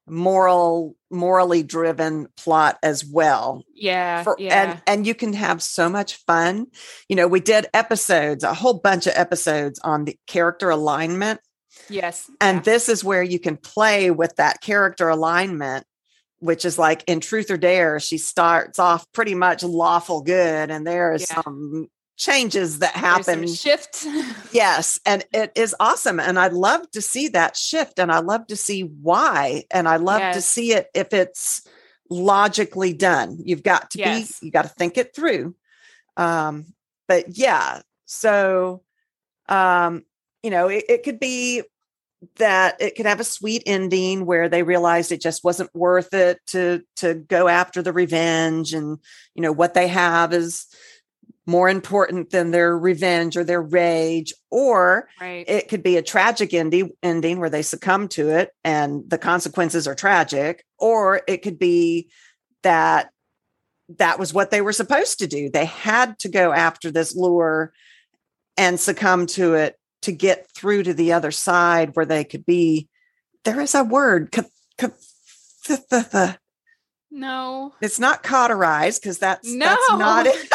moral, morally driven plot as well. Yeah, For, yeah. And, and you can have so much fun. You know, we did episodes, a whole bunch of episodes on the character alignment. Yes. And yeah. this is where you can play with that character alignment, which is like in Truth or Dare, she starts off pretty much lawful good, and there is yeah. some changes that happen. Shift. Yes. And it is awesome. And I love to see that shift, and I love to see why. And I love yes. to see it if it's logically done. You've got to yes. be, you got to think it through. Um, but yeah, so, um, you know, it, it could be that it could have a sweet ending where they realized it just wasn't worth it to, to go after the revenge, and, you know, what they have is more important than their revenge or their rage. Or right. it could be a tragic ending, ending where they succumb to it and the consequences are tragic. Or it could be that that was what they were supposed to do. They had to go after this lure and succumb to it to get through to the other side where they could be. There is a word. Ca- ca- no, it's not cauterized, because that's, no. that's not it.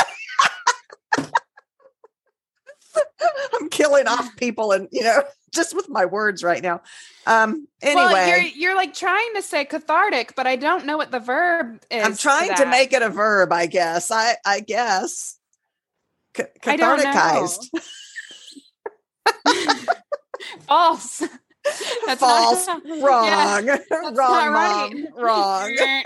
I'm killing off people, and, you know, just with my words right now. Um, anyway, well, you're, you're like trying to say cathartic, but I don't know what the verb is. I'm trying to make it a verb, I guess. I, I guess. C- I don't catharticized. know. False. That's False. Not, Wrong. Yeah, Wrong, not Mom. right. Wrong.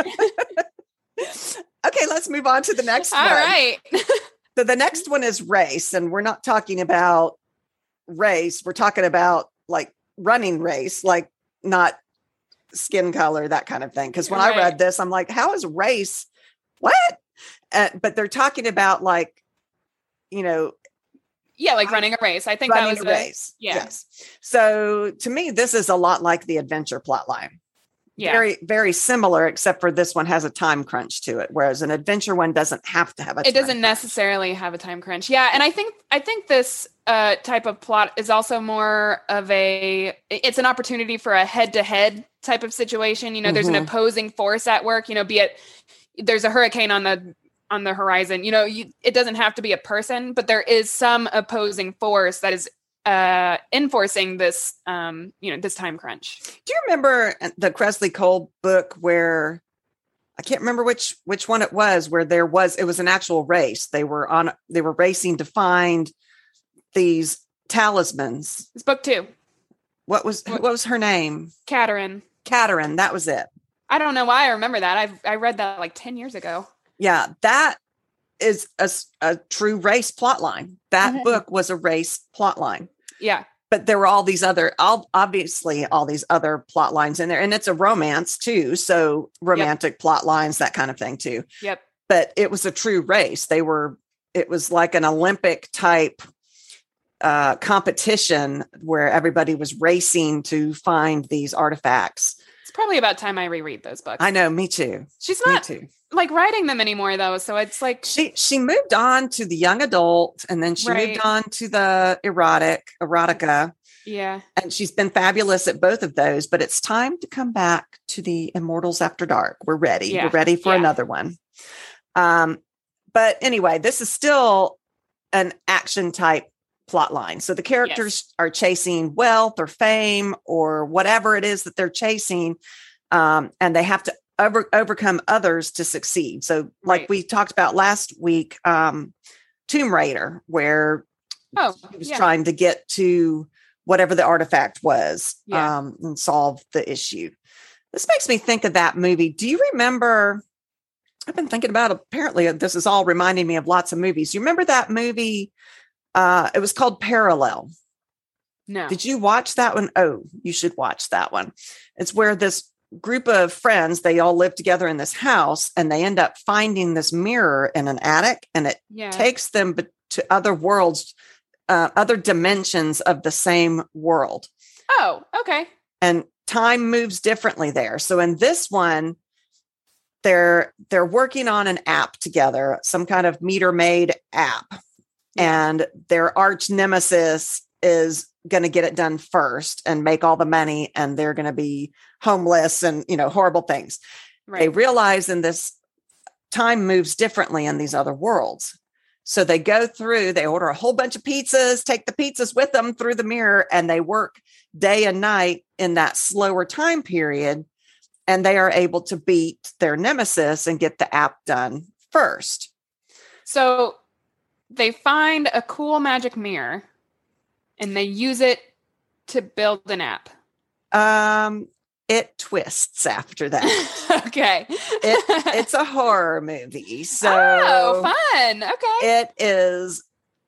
Okay, let's move on to the next All one. right. So the next one is race, and we're not talking about race. We're talking about like running race, like not skin color, that kind of thing. Because when Right. I read this, I'm like, how is race? What? Uh, but they're talking about like, you know, Yeah, like running a race. I think running that was a the, race. yeah. Yes. So to me, this is a lot like the adventure plot line. Yeah. Very, very similar, except for this one has a time crunch to it, whereas an adventure one doesn't have to have a It time doesn't crunch. necessarily have a time crunch. Yeah, and I think I think this uh, type of plot is also more of a it's an opportunity for a head-to-head type of situation. You know, there's an Mhm. opposing force at work, you know, be it there's a hurricane on the on the horizon. You know, you, it doesn't have to be a person, but there is some opposing force that is uh enforcing this um you know this time crunch. Do you remember the Kresley Cole book where I can't remember which which one it was, where there was it was an actual race. They were on they were racing to find these talismans. It's book two. What was what was her name? Caterin. Caterin, that was it. I don't know why I remember that. I I read that like ten years ago. Yeah, that is a, s- a true race plot line. That Mhm. book was a race plot line. Yeah. But there were all these other, all, obviously all these other plot lines in there. And it's a romance too. So romantic plot lines, that kind of thing too. Yep. But it was a true race. They were, it was like an Olympic type uh, competition where everybody was racing to find these artifacts. It's probably about time I reread those books. I know, me too. She's Me not too. like writing them anymore though, so it's like She she moved on to the young adult, and then she Right. moved on to the erotic, erotica, yeah. and she's been fabulous at both of those. But it's time to come back to the Immortals After Dark. We're ready. Yeah. We're ready for Yeah. another one. Um, but anyway, this is still an action type plot line. So the characters Yes. are chasing wealth or fame or whatever it is that they're chasing, um, and they have to over, overcome others to succeed. So like Right. we talked about last week, um, Tomb Raider, where Oh, he was yeah. trying to get to whatever the artifact was, Yeah. um, and solve the issue. This makes me think of that movie. Do you remember? I've been thinking about, apparently this is all reminding me of lots of movies. You remember that movie? Uh, it was called Parallel. No. Did you watch that one? Oh, you should watch that one. It's where this group of friends, they all live together in this house, and they end up finding this mirror in an attic, and it yeah. takes them be- to other worlds, uh, other dimensions of the same world. Oh, okay. And time moves differently there. So in this one, they're they're working on an app together, some kind of meter maid app. Yeah. And their arch nemesis is going to get it done first and make all the money, and they're going to be homeless and, you know, horrible things. They Right. realize in this time moves differently in these other worlds. So they go through, they order a whole bunch of pizzas, take the pizzas with them through the mirror, and they work day and night in that slower time period. And they are able to beat their nemesis and get the app done first. So they find a cool magic mirror and they use it to build an app. Um, it twists after that. Okay. It, it's a horror movie. So oh, fun. Okay. it is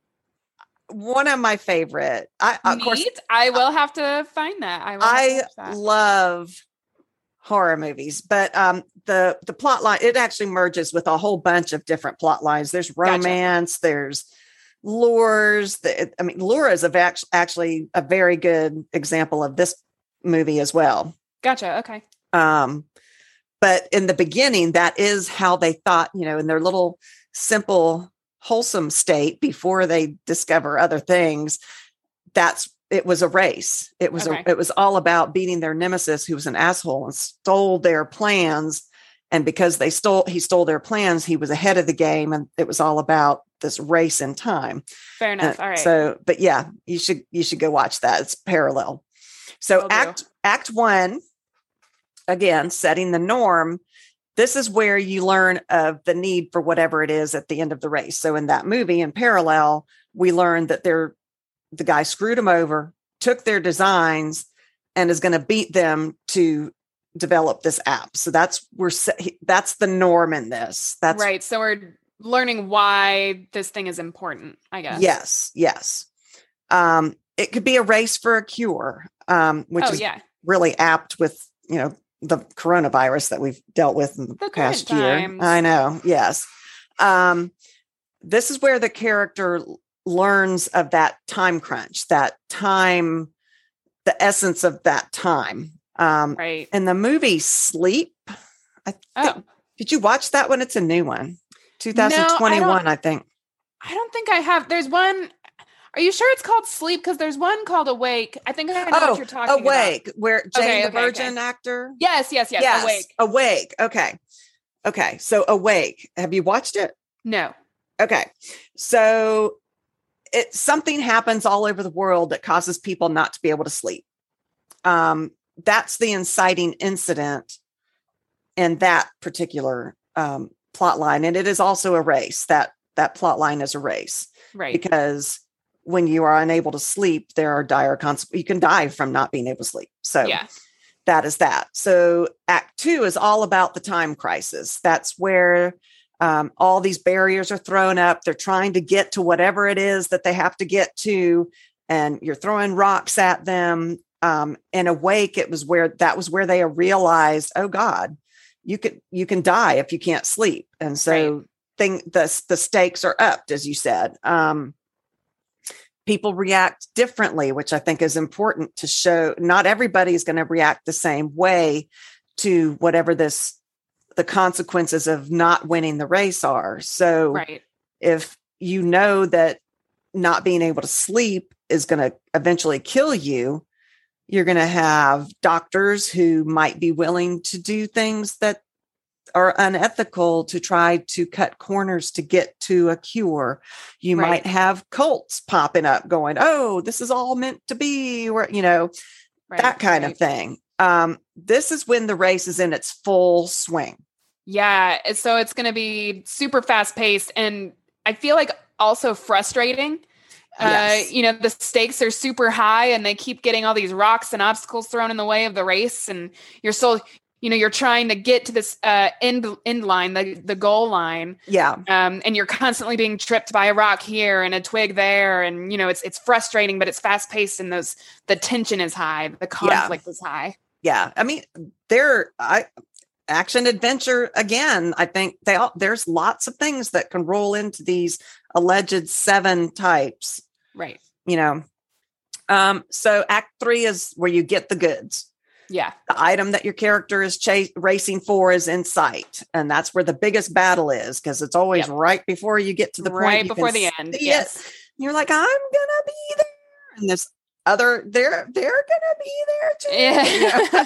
one of my favorite. I, of Neat. course, I will have to find that. I will have to I watch that. love horror movies, but um, the the plot line, it actually merges with a whole bunch of different plot lines. There's romance, there's lures. The, I mean, Lure is a, act- actually a very good example of this movie as well. Gotcha. Okay. Um, but in the beginning, that is how they thought, you know, in their little simple, wholesome state before they discover other things. That's it was a race. It was Okay. a, it was all about beating their nemesis, who was an asshole and stole their plans. And because they stole, he stole their plans, he was ahead of the game, and it was all about this race in time. Fair enough. Uh, All right. So, but yeah, you should you should go watch that. It's Parallel. So Will do. act act one, again, setting the norm. this is where you learn of the need for whatever it is at the end of the race. So in that movie, in parallel, we learned that they're, the guy screwed them over, took their designs, and is going to beat them to develop this app. So that's we're that's the norm in this. That's right. So we're learning why this thing is important, I guess. Yes, yes. Um, it could be a race for a cure, um, which oh, is yeah. really apt with, you know, the coronavirus that we've dealt with in the, the past year. times. I know. Yes. Um, this is where the character learns of that time crunch, that time, the essence of that time. Um, right. In the movie Sleep, I think, oh. did you watch that one? It's a new one, twenty twenty-one, no, I, I think. I don't think I have. There's one. Are you sure it's called Sleep? Because there's one called Awake. I think I know oh, what you're talking Awake, about. where Jane okay, the okay, Virgin okay. actor. Yes, yes, yes, yes. Awake. Awake. Okay. Okay. So Awake. Have you watched it? No. Okay. So it something happens all over the world that causes people not to be able to sleep. Um, that's the inciting incident in that particular um, plot line. And it is also a race. That that plot line is a race. Right. Because when you are unable to sleep, there are dire consequences. You can die from not being able to sleep. So yeah. that is that. So Act Two is all about the time crisis. That's where um, all these barriers are thrown up. They're trying to get to whatever it is that they have to get to, and you're throwing rocks at them. Um, and Awake, it was where that was where they realized, oh God, you could you can die if you can't sleep. And so right. thing the the stakes are upped, as you said. Um, people react differently, which I think is important to show. Not everybody is going to react the same way to whatever this, the consequences of not winning the race are. So right. if you know that not being able to sleep is going to eventually kill you, you're going to have doctors who might be willing to do things that are unethical to try to cut corners to get to a cure. You right. might have cults popping up going, oh, this is all meant to be, or, you know, right. that kind right. of thing. Um, this is when the race is in its full swing. Yeah. So it's going to be super fast paced, and I feel like also frustrating. Yes. Uh, you know, the stakes are super high, and they keep getting all these rocks and obstacles thrown in the way of the race. And you're still, you know, you're trying to get to this uh, end end line, the the goal line. Yeah. Um, and you're constantly being tripped by a rock here and a twig there, and you know, it's it's frustrating, but it's fast paced, and those the tension is high, the conflict yeah. is high. Yeah, I mean, there, I action adventure again. I think they all there's lots of things that can roll into these alleged seven types. Right. You know, um, so Act Three is where you get the goods. Yeah. The item that your character is chase, racing for is in sight. And that's where the biggest battle is, because it's always yep. right before you get to the right point. Right before the end. Yes. It. You're like, I'm going to be there. And this other, they're, they're going to be there too. Yeah. You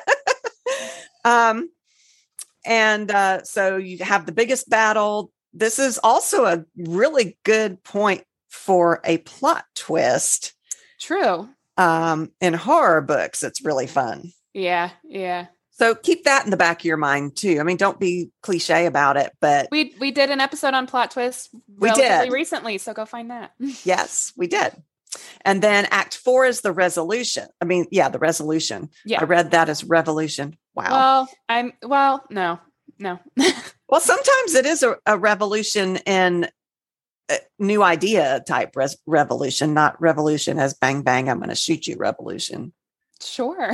know? um, and uh, so you have the biggest battle. This is also a really good point for a plot twist. True. Um, in horror books, it's really fun. Yeah, yeah. So keep that in the back of your mind too. I mean, don't be cliche about it, but we we did an episode on plot twists we did recently, so go find that. Yes, we did. And then Act Four is the resolution. I mean, yeah, the resolution. Yeah, I read that as revolution. Wow. Well, I'm well, no, no. Well, sometimes it is a, a revolution in new idea type res- revolution, not revolution as bang, bang, I'm going to shoot you revolution. Sure.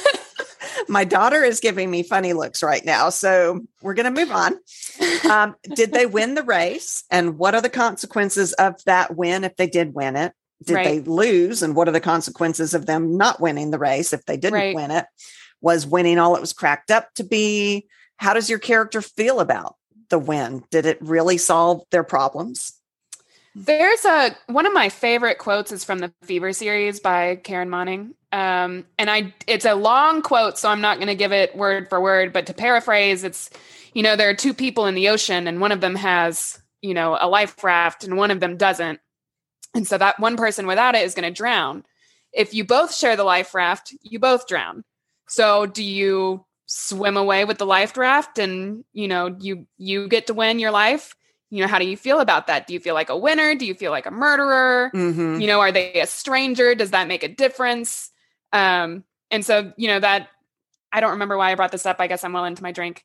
My daughter is giving me funny looks right now. So we're going to move on. Um, did they win the race? And what are the consequences of that win if they did win it? Did right. they lose? And what are the consequences of them not winning the race if they didn't right. win it? Was winning all it was cracked up to be? How does your character feel about the win? Did it really solve their problems? There's a one of my favorite quotes is from the Fever series by Karen Manning. Um, and I it's a long quote, so I'm not going to give it word for word, but to paraphrase, it's, you know, there are two people in the ocean and one of them has, you know, a life raft and one of them doesn't. And so that one person without it is going to drown. If you both share the life raft, you both drown. So do you swim away with the life raft and, you know, you, you get to win your life. You know, how do you feel about that? Do you feel like a winner? Do you feel like a murderer? Mm-hmm. You know, are they a stranger? Does that make a difference? Um, and so, you know, that I don't remember why I brought this up. I guess I'm well into my drink.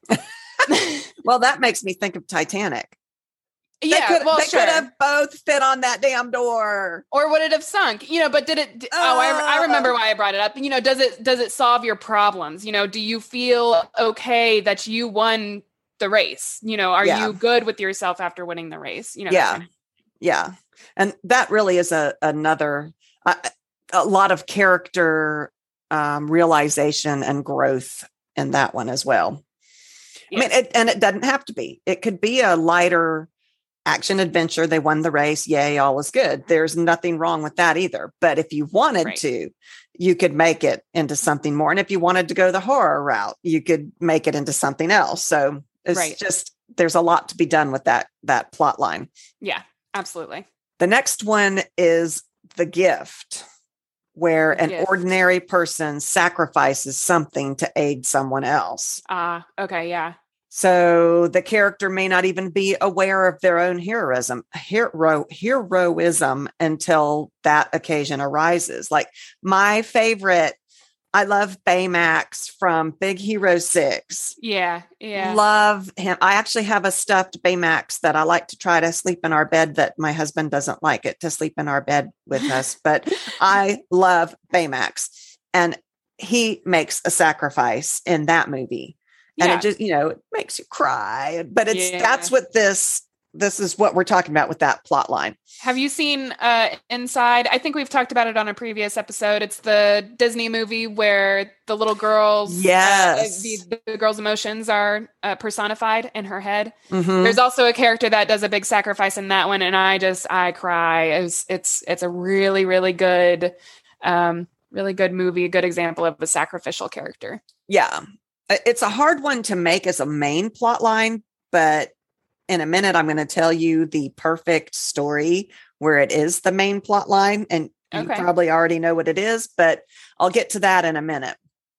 Well, that makes me think of Titanic. Yeah, they could, well, they sure. could have both fit on that damn door. Or would it have sunk? You know, but did it? Uh, oh, I, I remember why I brought it up. You know, does it does it solve your problems? You know, do you feel okay that you won the race? You know, are yeah. you good with yourself after winning the race? You know, yeah, kind of- yeah, and that really is a another uh, a lot of character um, realization and growth in that one as well. Yes. I mean, it, and it doesn't have to be. It could be a lighter action adventure. They won the race. Yay, all is good. There's nothing wrong with that either. But if you wanted right. to, you could make it into something more. And if you wanted to go the horror route, you could make it into something else. So it's right. just, there's a lot to be done with that, that plot line. Yeah, absolutely. The next one is The Gift, where the an gift. ordinary person sacrifices something to aid someone else. Ah, uh, okay. Yeah. So the character may not even be aware of their own heroism, hero, heroism until that occasion arises. Like my favorite, I love Baymax from Big Hero six. Yeah, yeah. Love him. I actually have a stuffed Baymax that I like to try to sleep in our bed that my husband doesn't like it to sleep in our bed with us. But I love Baymax. And he makes a sacrifice in that movie. And yeah. it just, you know, it makes you cry, but it's, yeah. that's what this, this is what we're talking about with that plot line. Have you seen uh, Inside? I think we've talked about it on a previous episode. It's the Disney movie where the little girl's, yes. uh, the, the girl's emotions are uh, personified in her head. Mm-hmm. There's also a character that does a big sacrifice in that one. And I just, I cry. It's, it's, it's a really, really good, um, really good movie, a good example of a sacrificial character. Yeah. It's a hard one to make as a main plot line, but in a minute, I'm going to tell you the perfect story where it is the main plot line. And okay. you probably already know what it is, but I'll get to that in a minute.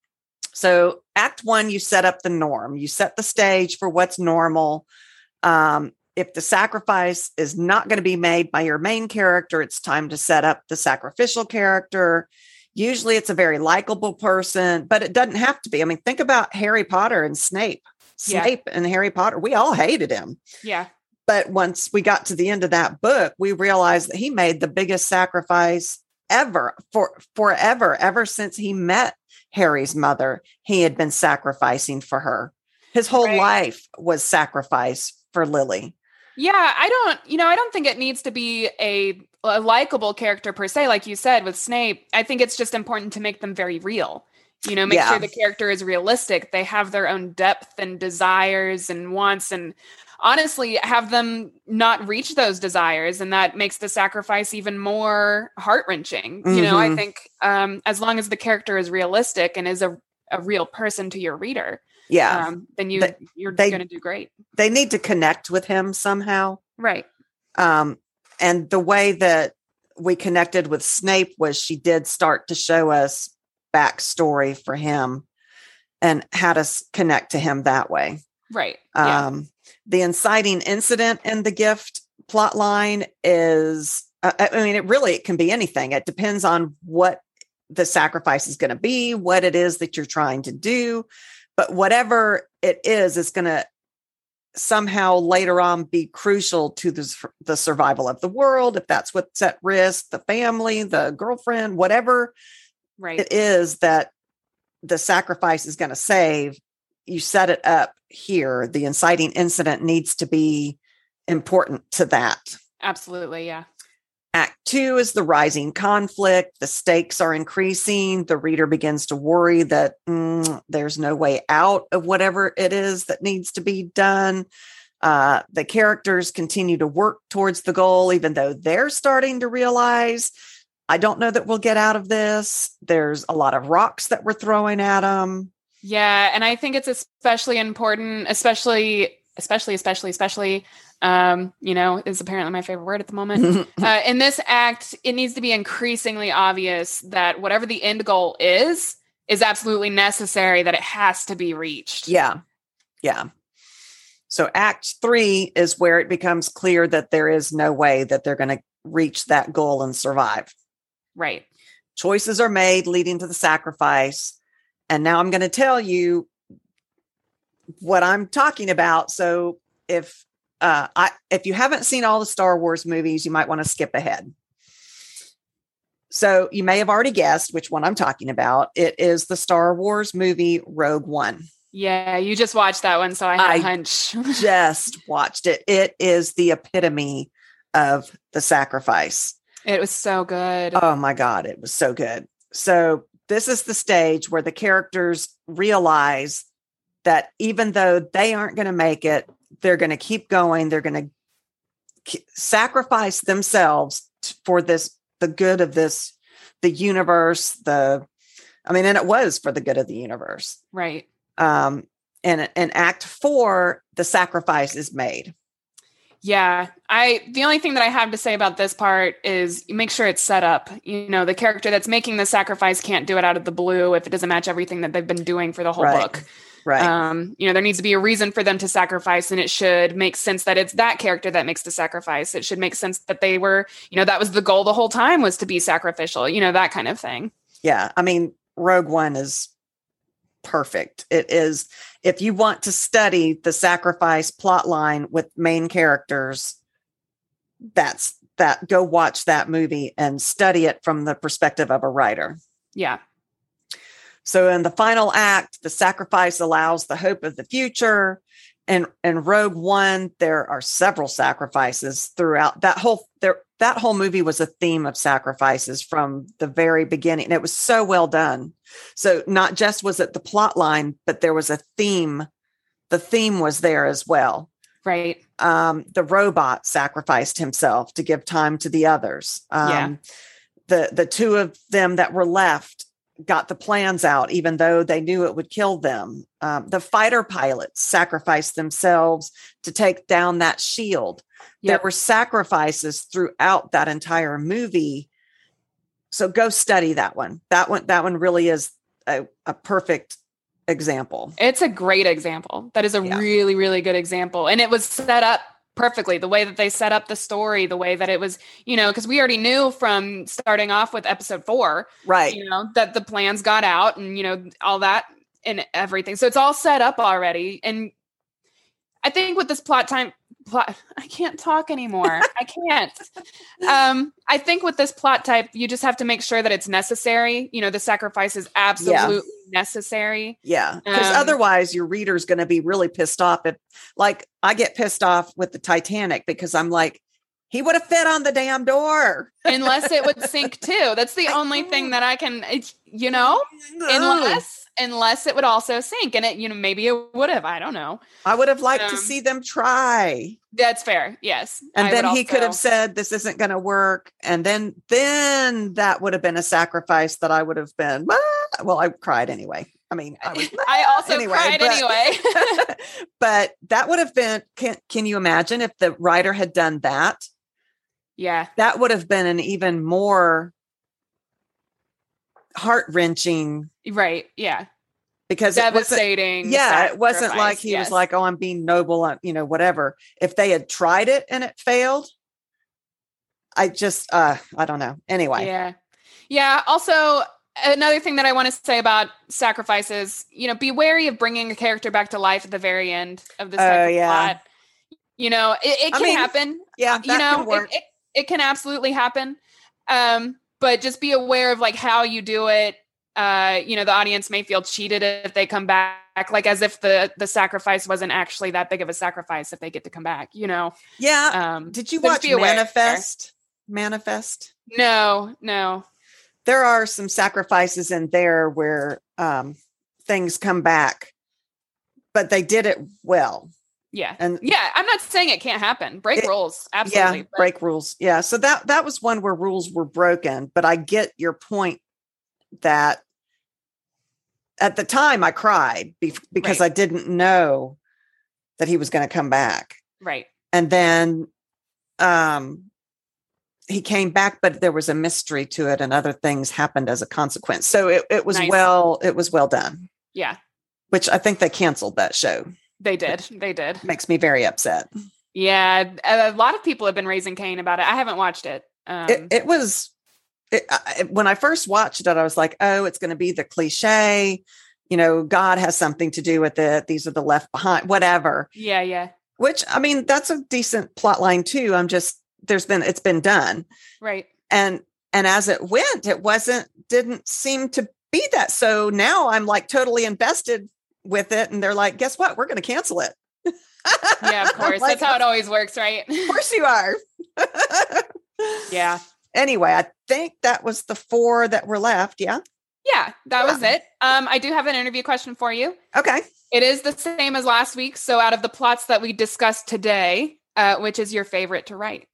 So act one, you set up the norm. You set the stage for what's normal. Um, if the sacrifice is not going to be made by your main character, it's time to set up the sacrificial character. Usually it's a very likable person, but it doesn't have to be. I mean, think about Harry Potter and Snape. Snape yeah. and Harry Potter, we all hated him. Yeah. But once we got to the end of that book, we realized that he made the biggest sacrifice ever for forever, ever since he met Harry's mother. He had been sacrificing for her. His whole right. life was sacrifice for Lily. Yeah, I don't, you know, I don't think it needs to be a, a likable character per se, like you said with Snape. I think it's just important to make them very real. You know, make yeah. sure the character is realistic. They have their own depth and desires and wants, and honestly, have them not reach those desires. And that makes the sacrifice even more heart-wrenching. Mm-hmm. You know, I think um, as long as the character is realistic and is a, a real person to your reader, yeah, um, then you, they, you're going to do great. They need to connect with him somehow. Right. Um, and the way that we connected with Snape was she did start to show us backstory for him and had us connect to him that way. Right. Yeah. Um, the inciting incident in the Gift plot line is, uh, I mean, it really, it can be anything. It depends on what the sacrifice is going to be, what it is that you're trying to do. But whatever it is, it's going to somehow later on be crucial to the, the survival of the world. If that's what's at risk, the family, the girlfriend, whatever right. it is that the sacrifice is going to save, you set it up here. The inciting incident needs to be important to that. Absolutely. Yeah. Act two is the rising conflict. The stakes are increasing. The reader begins to worry that mm, there's no way out of whatever it is that needs to be done. Uh, the characters continue to work towards the goal, even though they're starting to realize, I don't know that we'll get out of this. There's a lot of rocks that we're throwing at them. Yeah. And I think it's especially important, especially, especially, especially, especially, um, you know, is apparently my favorite word at the moment. uh, in this act, it needs to be increasingly obvious that whatever the end goal is, is absolutely necessary, that it has to be reached. Yeah. Yeah. So act three is where it becomes clear that there is no way that they're going to reach that goal and survive. Right. Choices are made leading to the sacrifice. And now I'm going to tell you what I'm talking about. So if uh, I, if you haven't seen all the Star Wars movies, you might want to skip ahead. So you may have already guessed which one I'm talking about. It is the Star Wars movie Rogue One. Yeah, you just watched that one, so I had I a hunch. just watched it. It is the epitome of the sacrifice. It was so good. Oh my God, it was so good. So this is the stage where the characters realize that even though they aren't going to make it, they're going to keep going. They're going to sacrifice themselves for this, the good of this, the universe, the, I mean, and it was for the good of the universe. Right. Um, and in act four, the sacrifice is made. Yeah. I, the only thing that I have to say about this part is make sure it's set up. You know, the character that's making the sacrifice can't do it out of the blue if it doesn't match everything that they've been doing for the whole Right. book. Right. Um, you know, there needs to be a reason for them to sacrifice, and it should make sense that it's that character that makes the sacrifice. It should make sense that they were, you know, that was the goal the whole time, was to be sacrificial, you know, that kind of thing. Yeah. I mean, Rogue One is perfect. It is, if you want to study the sacrifice plot line with main characters, that's that, go watch that movie and study it from the perspective of a writer. Yeah. So in the final act, the sacrifice allows the hope of the future. And in Rogue One, there are several sacrifices throughout that whole there. That whole movie was a theme of sacrifices from the very beginning. And it was so well done. So not just was it the plot line, but there was a theme. The theme was there as well. Right. Um, the robot sacrificed himself to give time to the others. Um, Yeah. The, the two of them that were left got the plans out, even though they knew it would kill them. Um, the fighter pilots sacrificed themselves to take down that shield. Yep. There were sacrifices throughout that entire movie. So go study that one. That one, that one really is a, a perfect example. It's a great example. That is a Yeah. really, really good example. And it was set up perfectly. The way that they set up the story, the way that it was, you know, because we already knew from starting off with episode four, Right. you know, that the plans got out and, you know, all that and everything. So it's all set up already. And I think with this plot time, plot, I can't talk anymore. I can't. Um, I think with this plot type, you just have to make sure that it's necessary. You know, the sacrifice is absolutely necessary. Yeah. Because Um, otherwise your reader's going to be really pissed off. If, like, I get pissed off with the Titanic because I'm like, he would have fit on the damn door. Unless it would sink too. That's the only thing that I can, it's, you know, unless unless it would also sink, and it, you know, maybe it would have. I don't know. I would have liked Um, to see them try. That's fair. Yes, And I then would he could have also- said, this isn't going to work. And then, then that would have been a sacrifice that I would have been, "Ah." Well, I cried anyway. I mean, I was, I also anyway, cried but- anyway. but that would have been, can, can you imagine if the writer had done that? Yeah, That would have been an even more heart-wrenching, right. Yeah, because it wasn't, devastating. yeah, it wasn't sacrifice, like he yes. was like, oh, I'm being noble, uh, you know, whatever. If they had tried it and it failed, I just, uh, I don't know. Anyway. Yeah. Yeah. Also, another thing that I want to say about sacrifices, you know, be wary of bringing a character back to life at the very end of this type Oh, of yeah. plot. You know, it, it I can mean, happen. Yeah, that You know, can work. it, it, it can absolutely happen. Um, but just be aware of like how you do it. Uh, you know, the audience may feel cheated if they come back, like as if the the sacrifice wasn't actually that big of a sacrifice if they get to come back, you know. Yeah. Um, Did you so just watch be aware. Manifest? Manifest? No, no. There are some sacrifices in there where um, things come back, but they did it well. Yeah. And Yeah, I'm not saying it can't happen. Break It- rules. Absolutely. yeah, but- break rules. Yeah. So that, that was one where rules were broken, but I get your point that at the time I cried be- because Right. I didn't know that he was going to come back. Right. And then, um, he came back, but there was a mystery to it and other things happened as a consequence. So it, it was Nice. well, it was well done, Yeah, which I think they canceled that show. they did. They did. Makes me very upset. Yeah, a lot of people have been raising Cain about it. I haven't watched it. Um, It, it was, it, I, when I first watched it, I was like, oh, it's going to be the cliche, you know, God has something to do with it. These are the left behind, whatever. yeah, yeah. Which, I mean, that's a decent plot line too. I'm just, there's been, it's been done. Right. And, and as it went, it wasn't, didn't seem to be that. So now I'm like totally invested with it. And they're like, guess what? We're going to cancel it. Yeah, of course. Like, That's how it always works, right? of course you are. Yeah. Anyway, I think that was the four that were left. Yeah. Yeah, that Yeah. was it. Um, I do have an interview question for you. Okay. It is the same as last week. So out of the plots that we discussed today, uh, which is your favorite to write?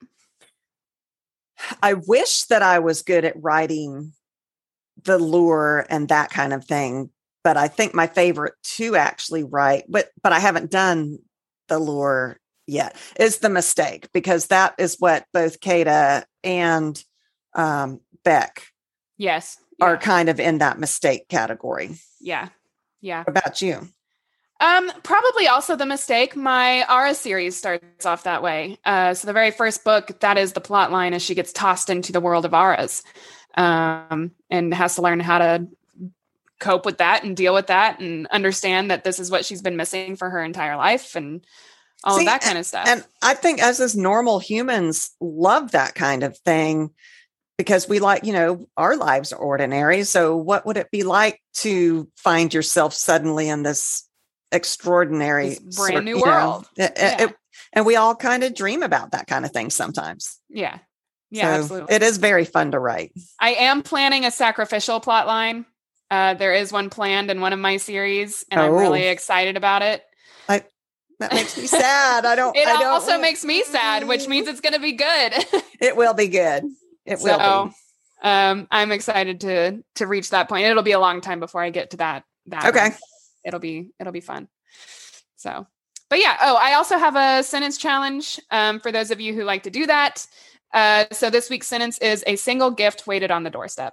I wish that I was good at writing the lure and that kind of thing, but I think my favorite to actually write, but but I haven't done the lure yet, is The Mistake, because that is what both Kata and um, Beck Yes. are Yeah. kind of in that mistake category. Yeah. Yeah. What about you? Um, probably also The Mistake. My Ara series starts off that way. Uh, so the very first book, that is the plot line, as she gets tossed into the world of Aras, um, and has to learn how to cope with that and deal with that and understand that this is what she's been missing for her entire life and all See, of that kind of stuff. And I think us as normal humans love that kind of thing because we like, you know, our lives are ordinary. So what would it be like to find yourself suddenly in this extraordinary This brand sort- new you know, world? it- Yeah. it- and we all kind of dream about that kind of thing sometimes. Yeah. Yeah, So absolutely. it is very fun to write. I am planning a sacrificial plot line. Uh, there is one planned in one of my series, and I'm Oh. really excited about it. That makes me sad. I don't. It I don't, also makes me sad, which means it's going to be good. it will be good. It will so, be. um, I'm excited to to reach that point. It'll be a long time before I get to that. That Okay. one. It'll be it'll be fun. So, but yeah. Oh, I also have a sentence challenge um, for those of you who like to do that. Uh, so this week's sentence is a single gift waited on the doorstep.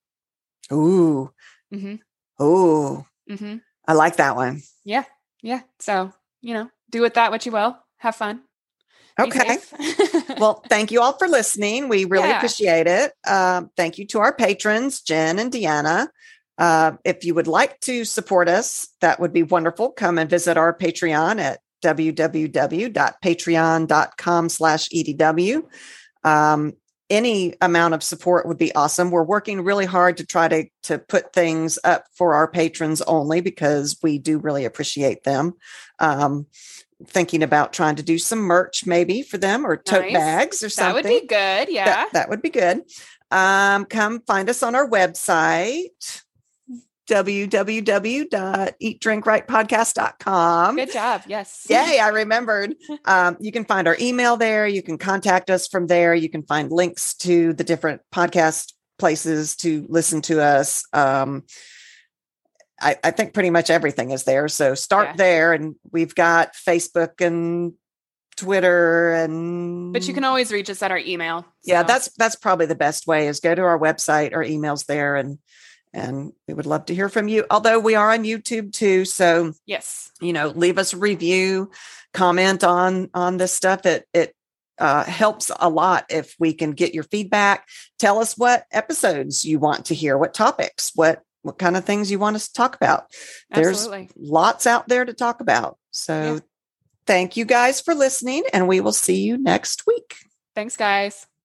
Ooh. Mm-hmm. Ooh. Mm-hmm. I like that one. Yeah. Yeah. So, you know, do with that what you will. Have fun. Be Okay. safe. Well, thank you all for listening. We really Yeah. appreciate it. Um, thank you to our patrons, Jen and Deanna. Uh, if you would like to support us, that would be wonderful. Come and visit our Patreon at www.patreon.com slash EDW. Um, any amount of support would be awesome. We're working really hard to try to, to put things up for our patrons only because we do really appreciate them. Um, thinking about trying to do some merch maybe for them or tote Nice. bags or That something. would be good. Yeah. That, that would be good. Um, come find us on our website, w w w dot eat drink right podcast dot com. Good job. Yes. Yay, I remembered. Um, you can find our email there. You can contact us from there. You can find links to the different podcast places to listen to us. Um, I, I think pretty much everything is there. So start Yeah. there. And we've got Facebook and Twitter and But you can always reach us at our email. yeah, so. that's that's probably the best way is go to our website or emails there and and we would love to hear from you. Although we are on YouTube too, so yes. you know, leave us a review, comment on on this stuff. It it uh, helps a lot if we can get your feedback. Tell us what episodes you want to hear, what topics, what what kind of things you want us to talk about. Absolutely. There's lots out there to talk about. So Yeah. thank you guys for listening, and we will see you next week. Thanks, guys.